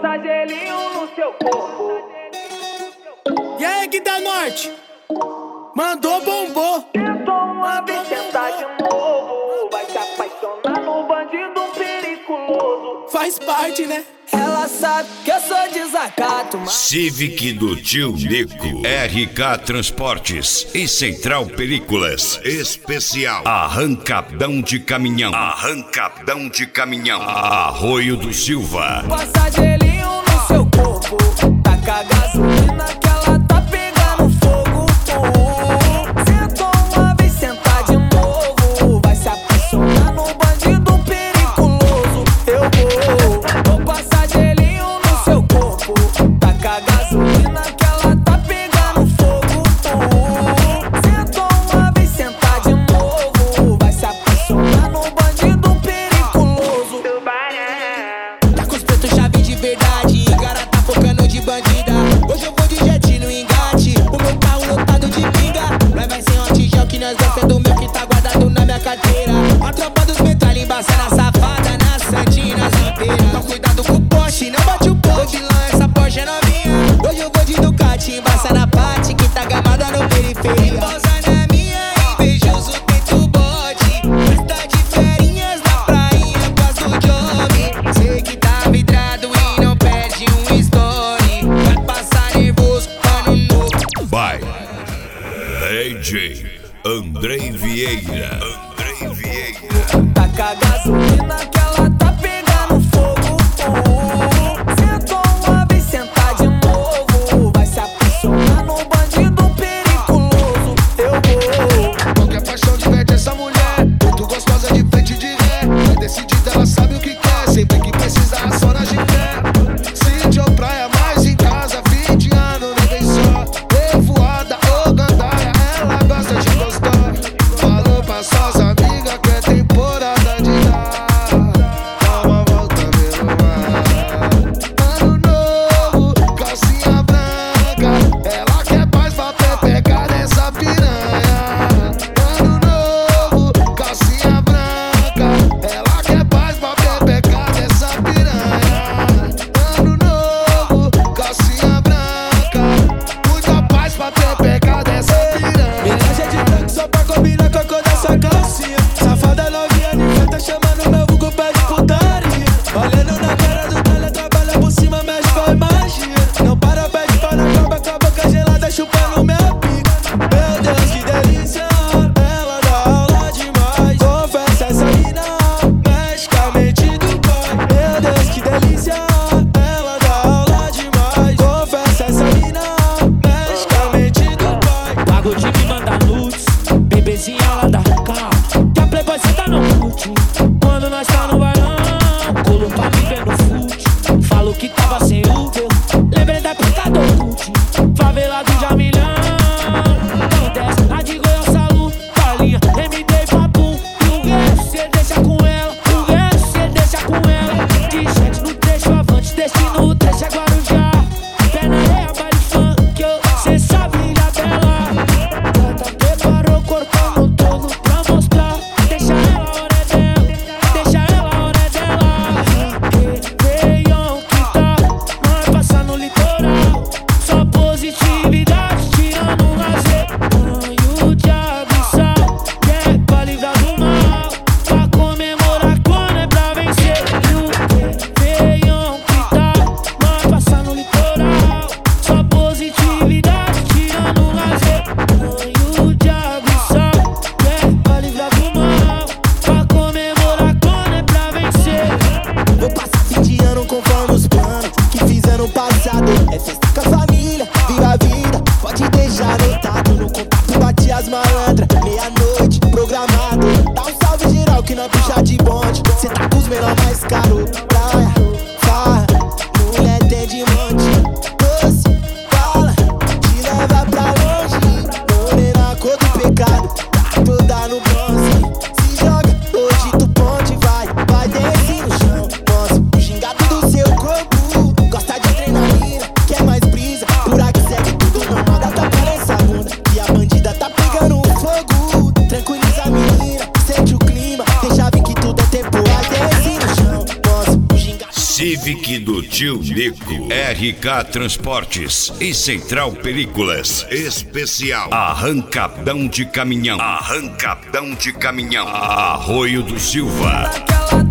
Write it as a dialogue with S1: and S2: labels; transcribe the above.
S1: Passa gelinho no seu corpo.
S2: E aí, que da norte? Mandou, bombou.
S1: Tentou uma vez, tentar de novo. Vai se apaixonar no bandido periculoso.
S2: Faz parte, né?
S3: Ela sabe que eu sou desacato, mas...
S4: Civic do Tio Nico, RK Transportes e Central Películas Especial. Arrancadão de caminhão. Arrancadão de caminhão. Arroio do Silva.
S3: Passa gelinho no seu corpo. Taca gasolina que ela tá pegando fogo. Sentou uma vez, sentar de novo. Vai se apaixonar no bandido periculoso. Eu vou passar gelinho no seu corpo. Taca gasolina que ela tá pegando fogo. Sentou uma vez, sentar de novo. Vai se apaixonar no bandido periculoso. Tá com os pretos chave de verdade. Cara tá focando de bandida. Hoje eu vou de jet no engate. O meu carro lotado de pinga. Vai ser um tijão que nós gosta do meu que tá guardado na minha carteira. A tropa dos metralha embaçando a safada na Santina Zampeira. Então cuidado com o Porsche, não bate o poste. Lá essa Porsche é novinha. Hoje eu vou de Ducati, embaça na parte que tá gamada no periferia. Posa na minha, invejoso tento bote. Festa de ferinhas na prainha, gosto do job. Sei que tá vidrado e não perde um story. Vai passar nervoso, ano novo.
S4: By DJ Andrei Vieira. Andrei Vieira.
S3: Taca gasolina que ela tá pegando fogo. Sentou uma vez, sentar de novo. Vai se apaixonar no bandido periculoso. Eu vou.
S5: Qualquer paixão diverte essa mulher. Muito gostosa de frente de ré. É decidida, ela sabe o que quer. Sempre que precisar, só na gité. Sítio ou praia, mais em casa. 20 anos, nem vem só. Revoada ou gandaia, ela gosta de gostar. Falou pra suas amigas que é temporada de dar.
S4: pique do tio Nico. RK Transportes e Central Películas. Especial Arrancadão de Caminhão. Arrancadão de Caminhão. Arroio do Silva.